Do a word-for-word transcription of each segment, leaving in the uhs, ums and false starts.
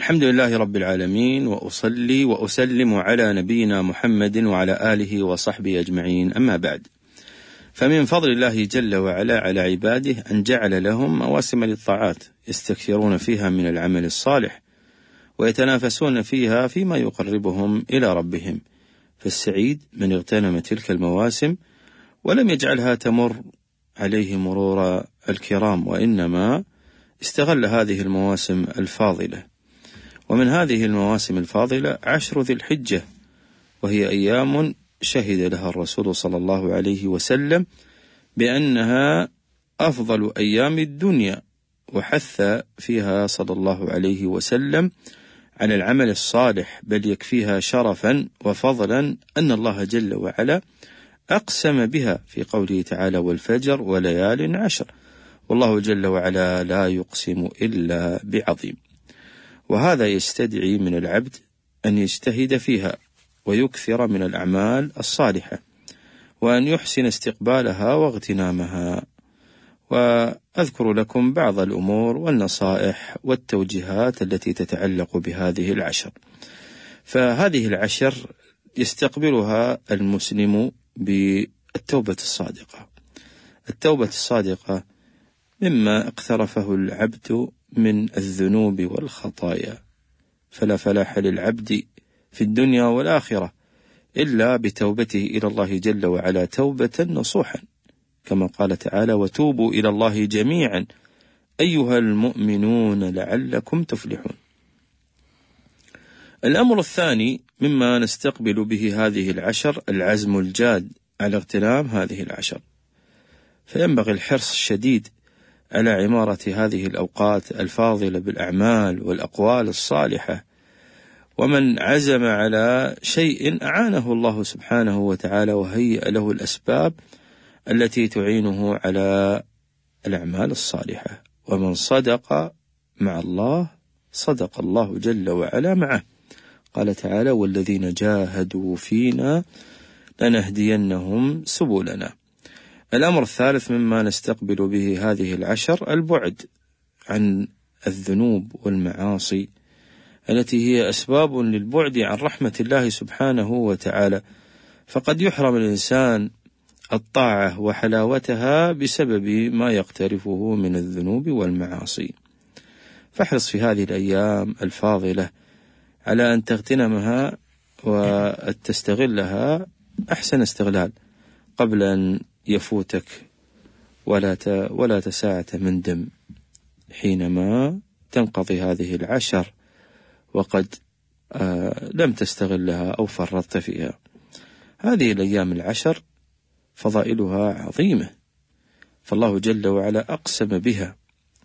الحمد لله رب العالمين، وأصلي وأسلم على نبينا محمد وعلى آله وصحبه أجمعين، أما بعد. فمن فضل الله جل وعلا على عباده أن جعل لهم مواسم للطاعات يستكثرون فيها من العمل الصالح، ويتنافسون فيها فيما يقربهم إلى ربهم. فالسعيد من اغتنم تلك المواسم ولم يجعلها تمر عليه مرور الكرام، وإنما استغل هذه المواسم الفاضلة. ومن هذه المواسم الفاضلة عشر ذي الحجة، وهي أيام شهد لها الرسول صلى الله عليه وسلم بأنها أفضل أيام الدنيا، وحث فيها صلى الله عليه وسلم عن العمل الصالح، بل يكفيها شرفا وفضلا أن الله جل وعلا أقسم بها في قوله تعالى: والفجر وليال عشر، والله جل وعلا لا يقسم إلا بعظيم. وهذا يستدعي من العبد أن يجتهد فيها ويكثر من الأعمال الصالحة، وأن يحسن استقبالها واغتنامها. وأذكر لكم بعض الأمور والنصائح والتوجيهات التي تتعلق بهذه العشر. فهذه العشر يستقبلها المسلم بالتوبة الصادقة. التوبة الصادقة مما اقترفه العبد من الذنوب والخطايا، فلا فلاح للعبد في الدنيا والآخرة إلا بتوبته إلى الله جل وعلا توبة نصوحا، كما قال تعالى: وتوبوا إلى الله جميعا أيها المؤمنون لعلكم تفلحون. الأمر الثاني مما نستقبل به هذه العشر العزم الجاد على اغتنام هذه العشر، فينبغي الحرص الشديد على عمارة هذه الأوقات الفاضلة بالأعمال والأقوال الصالحة. ومن عزم على شيء أعانه الله سبحانه وتعالى وهيأ له الأسباب التي تعينه على الأعمال الصالحة. ومن صدق مع الله صدق الله جل وعلا معه، قال تعالى: والذين جاهدوا فينا لنهدينهم سبلنا. الأمر الثالث مما نستقبل به هذه العشر البعد عن الذنوب والمعاصي التي هي أسباب للبعد عن رحمة الله سبحانه وتعالى، فقد يحرم الإنسان الطاعة وحلاوتها بسبب ما يقترفه من الذنوب والمعاصي. فاحرص في هذه الأيام الفاضلة على أن تغتنمها وتستغلها أحسن استغلال قبل أن يفوتك ولا ولا تساعة من دم حينما تنقضي هذه العشر وقد آه لم تستغلها أو فرطت فيها. هذه الأيام العشر فضائلها عظيمة، فالله جل وعلا أقسم بها.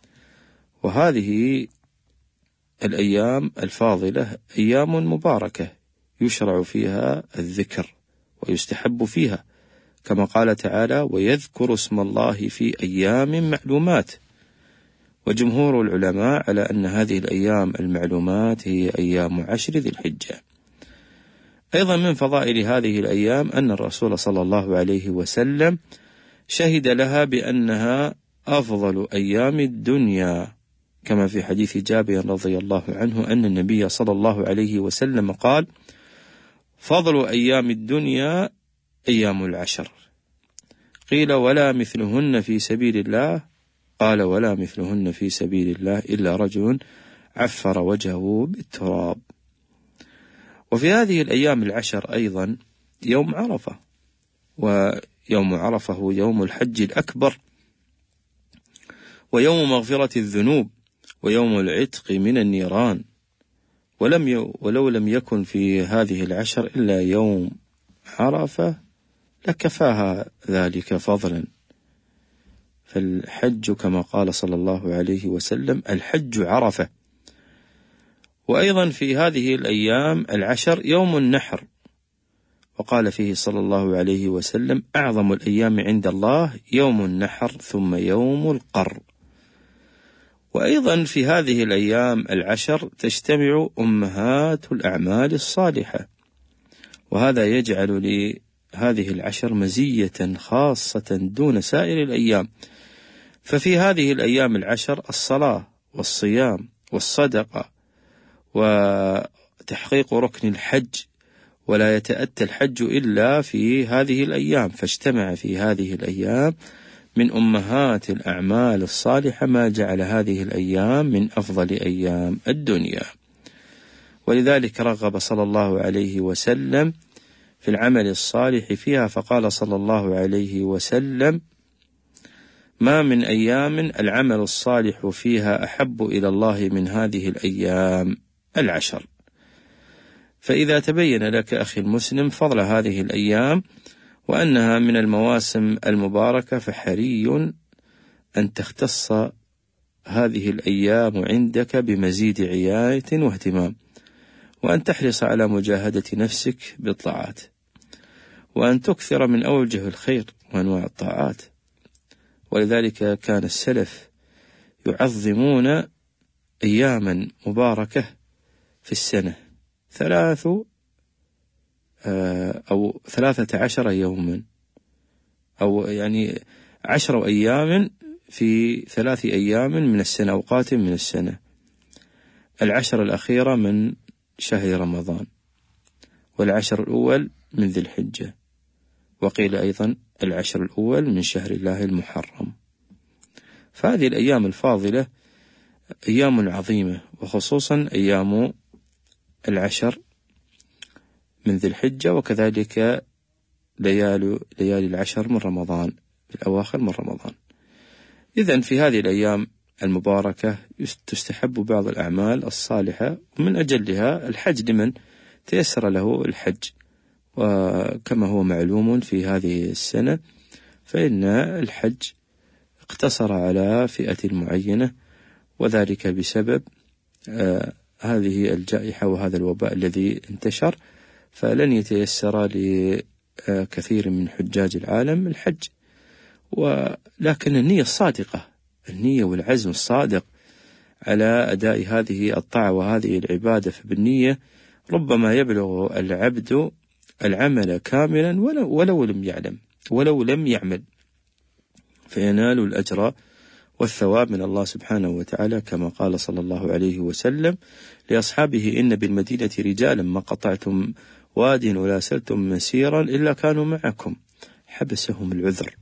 وهذه الأيام الفاضلة أيام مباركة يشرع فيها الذكر ويستحب فيها، كما قال تعالى: ويذكر اسم الله في أيام معلومات. وجمهور العلماء على أن هذه الأيام المعلومات هي أيام عشر ذي الحجة. أيضا من فضائل هذه الأيام أن الرسول صلى الله عليه وسلم شهد لها بأنها أفضل أيام الدنيا، كما في حديث جابر رضي الله عنه أن النبي صلى الله عليه وسلم قال: فضل أيام الدنيا أيام العشر. قيل: ولا مثلهن في سبيل الله؟ قال: ولا مثلهن في سبيل الله إلا رجل عفر وجهه بالتراب. وفي هذه الأيام العشر أيضا يوم عرفة، ويوم عرفة هو يوم الحج الأكبر، ويوم مغفرة الذنوب، ويوم العتق من النيران. ولم ي... ولو لم يكن في هذه العشر إلا يوم عرفة لكفاها ذلك فضلا. فالحج كما قال صلى الله عليه وسلم: الحج عرفة. وأيضا في هذه الأيام العشر يوم النحر، وقال فيه صلى الله عليه وسلم: أعظم الأيام عند الله يوم النحر ثم يوم القر. وأيضا في هذه الأيام العشر تجتمع أمهات الأعمال الصالحة، وهذا يجعل لهذه العشر مزية خاصة دون سائر الأيام. ففي هذه الأيام العشر الصلاة والصيام والصدقة وتحقيق ركن الحج، ولا يتأتى الحج إلا في هذه الأيام، فاجتمع في هذه الأيام من أمهات الأعمال الصالحة ما جعل هذه الأيام من أفضل أيام الدنيا. ولذلك رغب صلى الله عليه وسلم في العمل الصالح فيها، فقال صلى الله عليه وسلم: ما من أيام العمل الصالح فيها أحب إلى الله من هذه الأيام العشر. فإذا تبين لك أخي المسلم فضل هذه الأيام وأنها من المواسم المباركة، فحري أن تختص هذه الأيام عندك بمزيد عناية واهتمام، وأن تحرص على مجاهدة نفسك بالطاعات، وأن تكثر من أوجه الخير وأنواع الطاعات. ولذلك كان السلف يعظمون أياما مباركة في السنة، ثلاث أو ثلاثة عشر يوما، أو يعني عشر أيام في ثلاث أيام من السنة، أوقات من السنة: العشر الأخيرة من شهر رمضان، والعشر الأول من ذي الحجة، وقيل أيضا العشر الأول من شهر الله المحرم. فهذه الأيام الفاضلة أيام عظيمة، وخصوصا أيام العشر من ذي الحجة، وكذلك ليالي ليالي العشر من رمضان، الأواخر من رمضان. إذن في هذه الأيام المباركة تستحب بعض الأعمال الصالحة، ومن أجلها الحج لمن تيسر له الحج. وكما هو معلوم في هذه السنة فإن الحج اقتصر على فئة معينة، وذلك بسبب آه هذه الجائحة وهذا الوباء الذي انتشر، فلن يتيسر لكثير من حجاج العالم الحج. ولكن النية الصادقة، النية والعزم الصادق على أداء هذه الطاعة وهذه العبادة، فبالنية ربما يبلغ العبد العمل كاملا ولو, ولو لم يعلم ولو لم يعمل، فينال الأجر والثواب من الله سبحانه وتعالى، كما قال صلى الله عليه وسلم لأصحابه: إن بالمدينة رجالا ما قطعتم واد ولا سلتم مسيرا إلا كانوا معكم، حبسهم العذر.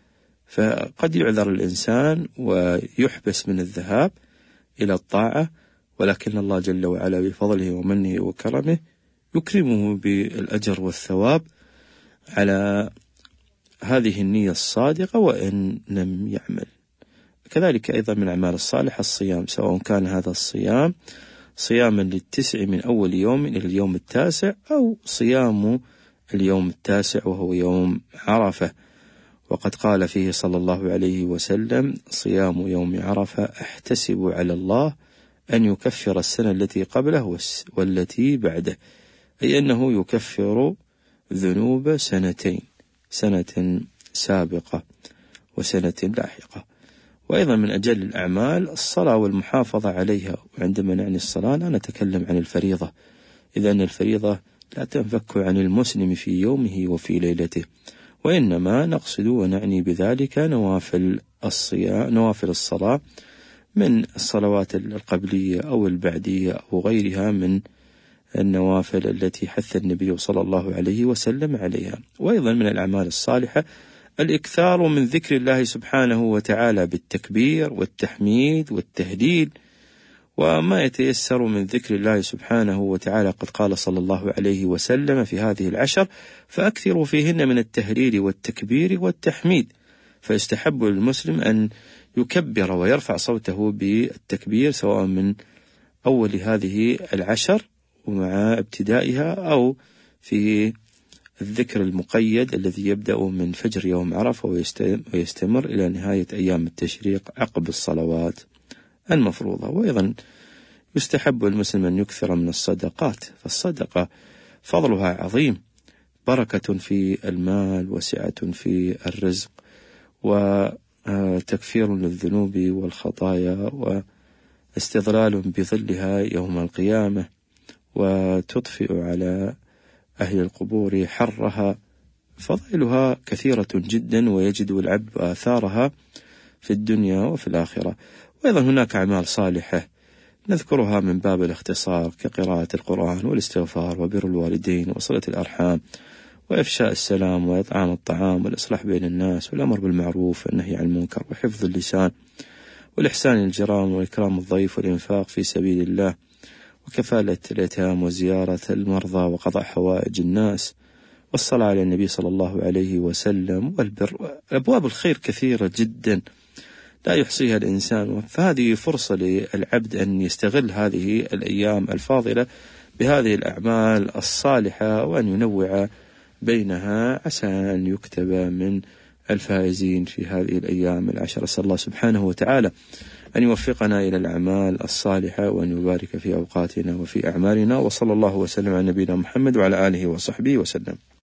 فقد يعذر الإنسان ويحبس من الذهاب إلى الطاعة، ولكن الله جل وعلا بفضله ومنه وكرمه يكرمه بالأجر والثواب على هذه النية الصادقة وإن لم يعمل. كذلك أيضا من الأعمال الصالحة الصيام، سواء كان هذا الصيام صياما للتسع من أول يوم إلى اليوم التاسع، أو صيام اليوم التاسع وهو يوم عرفة. وقد قال فيه صلى الله عليه وسلم: صيام يوم عرفة أحتسب على الله أن يكفر السنة التي قبله والتي بعده، أي أنه يكفر ذنوب سنتين، سنة سابقة وسنة لاحقة. وأيضا من أجل الأعمال الصلاة والمحافظة عليها. وعندما نعني الصلاة لا نتكلم عن الفريضة، إذ أن الفريضة لا تنفك عن المسلم في يومه وفي ليلته، وإنما نقصد ونعني بذلك نوافل الصيام، نوافل الصلاة من الصلوات القبلية أو البعدية أو غيرها من النوافل التي حث النبي صلى الله عليه وسلم عليها. وأيضا من الأعمال الصالحة الإكثار من ذكر الله سبحانه وتعالى بالتكبير والتحميد والتهليل، وما يتيسر من ذكر الله سبحانه وتعالى. قد قال صلى الله عليه وسلم في هذه العشر: فأكثروا فيهن من التهليل والتكبير والتحميد. فيستحب للمسلم أن يكبر ويرفع صوته بالتكبير، سواء من أول هذه العشر ومع ابتدائها، أو في الذكر المقيد الذي يبدأ من فجر يوم عرفة ويستمر إلى نهاية أيام التشريق عقب الصلوات المفروضة. وأيضا يستحب المسلم أن يكثر من الصدقات، فالصدقة فضلها عظيم، بركة في المال وسعة في الرزق وتكفير للذنوب والخطايا واستظلال بظلها يوم القيامة، وتطفئ على أهل القبور حرها. فضائلها كثيرة جدا، ويجد العبد آثارها في الدنيا وفي الآخرة. وأيضا هناك أعمال صالحة نذكرها من باب الاختصار كقراءة القرآن والاستغفار وبر الوالدين وصلة الأرحام وإفشاء السلام وإطعام الطعام والإصلاح بين الناس والأمر بالمعروف والنهي عن المنكر وحفظ اللسان والإحسان للجيران وإكرام الضيف والإنفاق في سبيل الله وكفالة اليتام وزيارة المرضى وقضاء حوائج الناس والصلاة على النبي صلى الله عليه وسلم والبر. أبواب الخير كثيرة جدا لا يحصيها الإنسان، فهذه فرصة للعبد أن يستغل هذه الأيام الفاضلة بهذه الأعمال الصالحة وأن ينوع بينها عسى أن يكتب من الفائزين في هذه الأيام العشر. أسأل الله سبحانه وتعالى أن يوفقنا إلى الأعمال الصالحة وأن يبارك في أوقاتنا وفي أعمالنا، وصلى الله وسلم على نبينا محمد وعلى آله وصحبه وسلم.